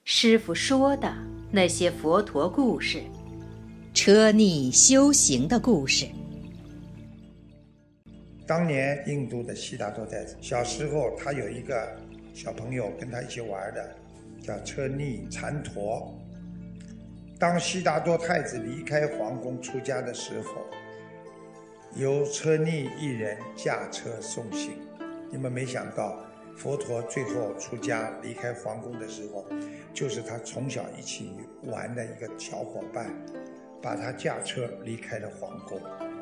师父说的那些佛陀故事， 车逆修行的故事。 当年印度的悉达多太子小时候，他有一个小朋友跟他一起玩的，叫车逆禅陀。当悉达多太子离开皇宫出家的时候，由车逆一人驾车送行。你们没想到佛陀最后出家离开皇宫的时候，就是他从小一起玩的一个小伙伴把他驾车离开了皇宫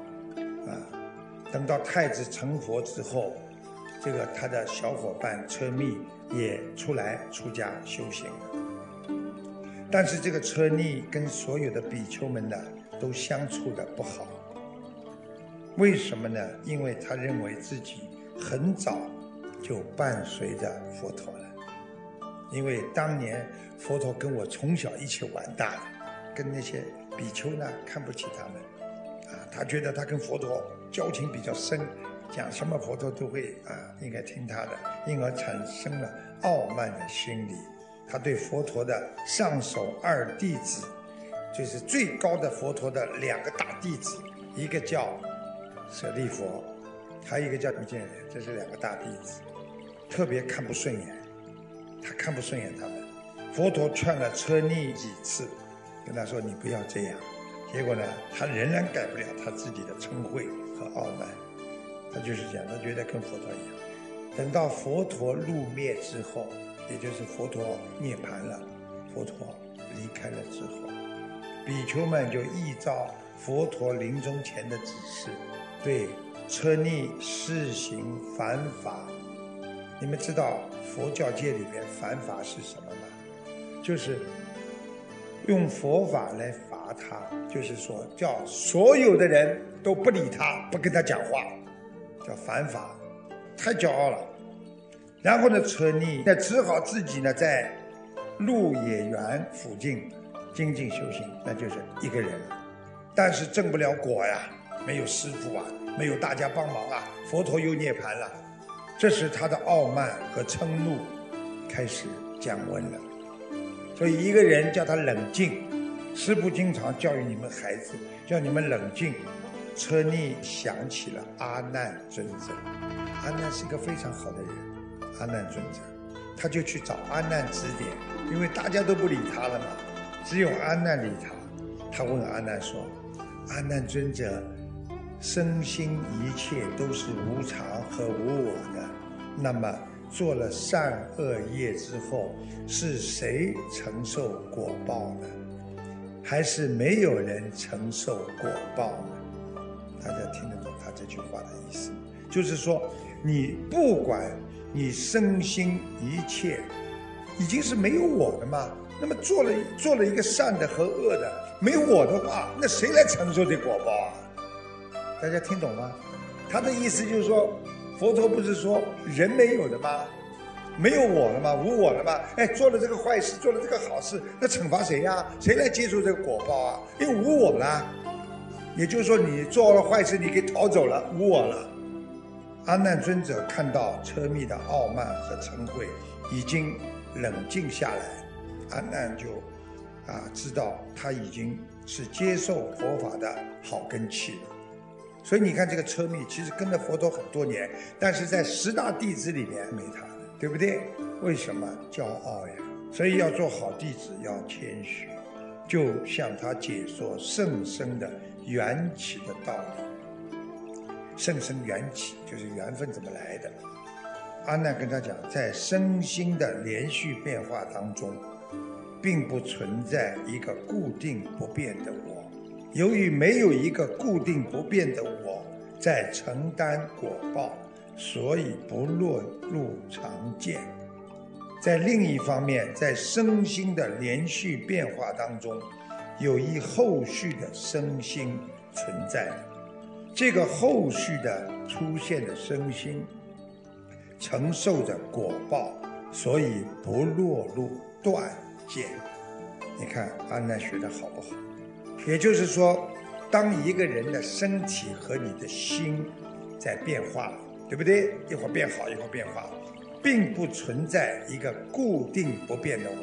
等到太子成佛之后，这个他的小伙伴车逆也出来出家修行了。但是这个车逆跟所有的比丘们呢都相处的不好。为什么呢？因为他认为自己很早就伴随着佛陀了。因为当年佛陀跟我从小一起玩大的，跟那些比丘呢看不起他们他觉得他跟佛陀交情比较深，讲什么佛陀都会应该听他的，因而产生了傲慢的心理。他对佛陀的上首二弟子，就是最高的佛陀的两个大弟子，一个叫舍利佛，还有一个叫密犍连，这是两个大弟子，特别看不顺眼，他看不顺眼他们。佛陀劝了车逆几次，跟他说你不要这样，结果呢他仍然改不了他自己的嗔恚和傲慢。他就是这样，他觉得跟佛陀一样。等到佛陀入灭之后，也就是佛陀涅槃了，佛陀离开了之后，比丘们就依照佛陀临终前的指示，对车逆施行反法。你们知道佛教界里面反法是什么吗？就是用佛法来罚他，就是说叫所有的人都不理他，不跟他讲话，叫反法。太骄傲了。然后呢，车逆那只好自己呢在鹿野园附近精进修行，那就是一个人，但是证不了果呀，没有师父没有大家帮忙佛陀又涅槃了。这时他的傲慢和嗔怒开始降温了。所以一个人叫他冷静，师父经常教育你们孩子，叫你们冷静。车逆想起了阿难尊者，阿难是个非常好的人，阿难尊者，他就去找阿难指点，因为大家都不理他了嘛，只有阿难理他。他问阿难说，阿难尊者，身心一切都是无常和无我的，那么做了善恶业之后，是谁承受果报呢？还是没有人承受果报呢？大家听得懂他这句话的意思？就是说你不管你身心一切已经是没有我的嘛，那么做了一个善的和恶的，没有我的话，那谁来承受这果报大家听懂吗？他的意思就是说，佛陀不是说人没有的吗？没有我了吗？无我了吗？做了这个坏事，做了这个好事，那惩罚谁呀？谁来接受这个果报因为无我了。也就是说你做了坏事，你可以逃走了，无我了。阿难尊者看到车逆的傲慢和嗔恚已经冷静下来，阿难就知道他已经是接受佛法的好根器了。所以你看这个车逆其实跟着佛陀很多年，但是在10大弟子里面没他的，对不对？为什么？骄傲呀。所以要做好弟子要谦虚，就向他解说甚深的缘起的道理。甚深缘起就是缘分怎么来的。阿难跟他讲，在身心的连续变化当中，并不存在一个固定不变的我。由于没有一个固定不变的我在承担果报，所以不落入常见。在另一方面，在身心的连续变化当中，有一后续的身心存在的。这个后续的出现的身心承受着果报，所以不落入断见。你看阿难学得好不好？也就是说，当一个人的身体和你的心在变化了，对不对？一会儿变好，一会儿变化，并不存在一个固定不变的我。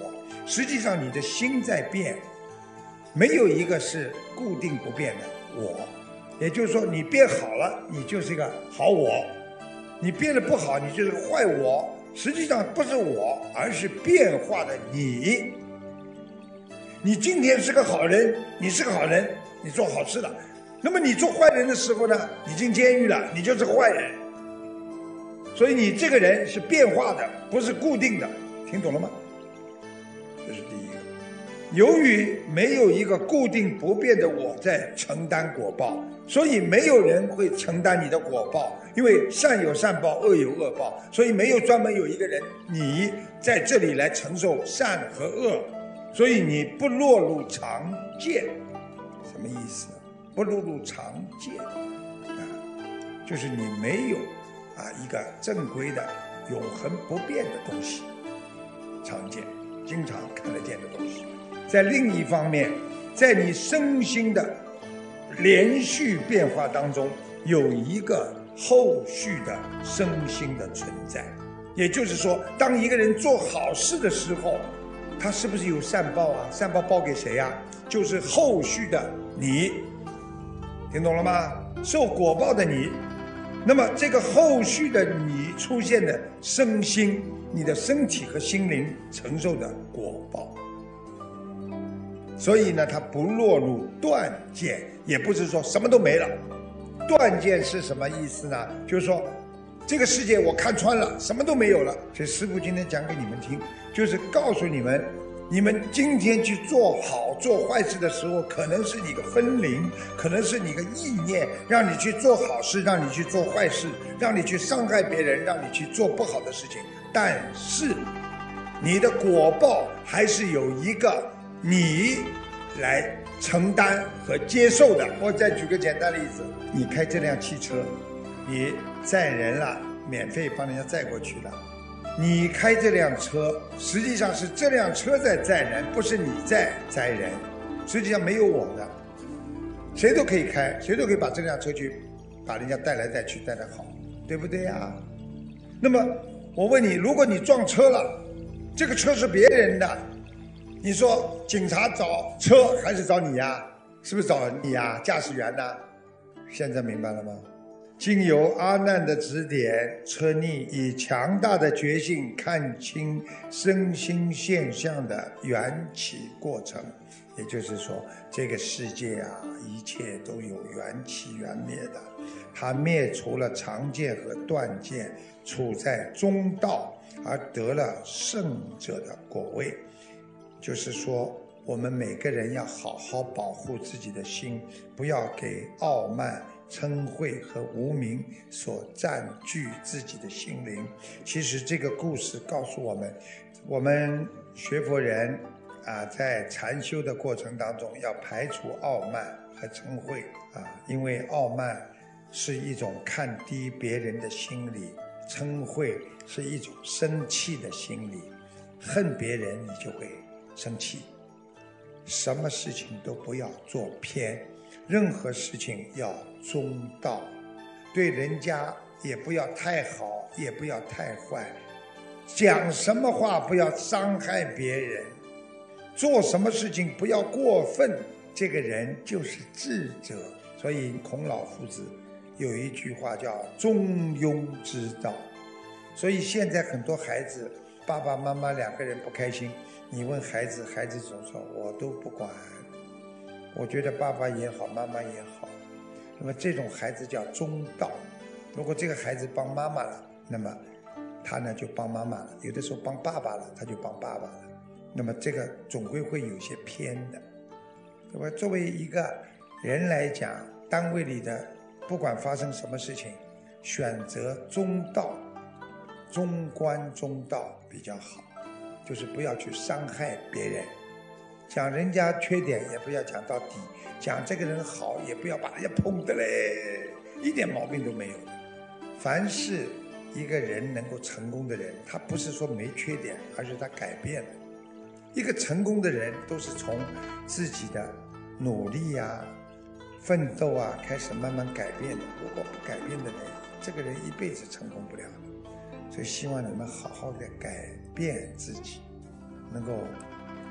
实际上你的心在变，没有一个是固定不变的我。也就是说，你变好了，你就是一个好我；你变得不好，你就是个坏我。实际上不是我，而是变化的你。你今天是个好人，你是个好人，你做好事了。那么你做坏人的时候呢，你进监狱了，你就是个坏人。所以你这个人是变化的，不是固定的，听懂了吗？这是第一个。由于没有一个固定不变的我在承担果报，所以没有人会承担你的果报，因为善有善报，恶有恶报，所以没有专门有一个人你在这里来承受善和恶，所以你不落入常见。什么意思？不落入常见就是你没有一个正规的永恒不变的东西，常见经常看得见的东西。在另一方面，在你身心的连续变化当中，有一个后续的身心的存在。也就是说，当一个人做好事的时候，他是不是有善报啊？善报报给谁啊？就是后续的你，听懂了吗？受果报的你。那么这个后续的你出现的身心，你的身体和心灵承受的果报。所以呢，它不落入断见，也不是说什么都没了。断见是什么意思呢？就是说这个世界我看穿了，什么都没有了。所以师父今天讲给你们听，就是告诉你们，你们今天去做好做坏事的时候，可能是你个分灵，可能是你个意念，让你去做好事，让你去做坏事，让你去伤害别人，让你去做不好的事情。但是你的果报还是有一个你来承担和接受的。我再举个简单例子，你开这辆汽车，你载人了，免费帮人家载过去了，你开这辆车，实际上是这辆车在载人，不是你在载人。实际上没有我的，谁都可以开，谁都可以把这辆车去把人家带来带去，带得好，对不对呀？那么我问你，如果你撞车了，这个车是别人的，你说警察找车还是找你呀？是不是找你呀？驾驶员呢？现在明白了吗？经由阿难的指点，车逆以强大的决心看清身心现象的缘起过程。也就是说，这个世界一切都有缘起缘灭的，它灭除了常见和断见，处在中道，而得了圣者的果位。就是说，我们每个人要好好保护自己的心，不要给傲慢、嗔恚和无明所占据自己的心灵。其实这个故事告诉我们，我们学佛人在禅修的过程当中要排除傲慢和嗔恚因为傲慢是一种看低别人的心理，嗔恚是一种生气的心理，恨别人你就会生气。什么事情都不要做偏，任何事情要中道，对人家也不要太好，也不要太坏，讲什么话不要伤害别人，做什么事情不要过分，这个人就是智者。所以孔老夫子有一句话叫中庸之道。所以现在很多孩子爸爸妈妈两个人不开心，你问孩子，孩子总说我都不管，我觉得爸爸也好妈妈也好。那么这种孩子叫中道。如果这个孩子帮妈妈了，那么他呢就帮妈妈了，有的时候帮爸爸了，他就帮爸爸了，那么这个总归会有些偏的。那么作为一个人来讲，单位里的不管发生什么事情，选择中道，中观中道比较好，就是不要去伤害别人，讲人家缺点也不要讲到底，讲这个人好也不要把人家捧得嘞，一点毛病都没有的。凡是一个人能够成功的人，他不是说没缺点，而是他改变了。一个成功的人都是从自己的努力奋斗开始慢慢改变的。如果不改变的人，这个人一辈子成功不了的。所以希望你们好好的改变自己，能够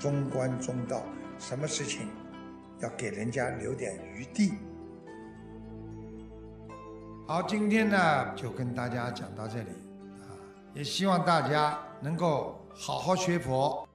中观中道，什么事情要给人家留点余地。好，今天呢就跟大家讲到这里啊，也希望大家能够好好学佛。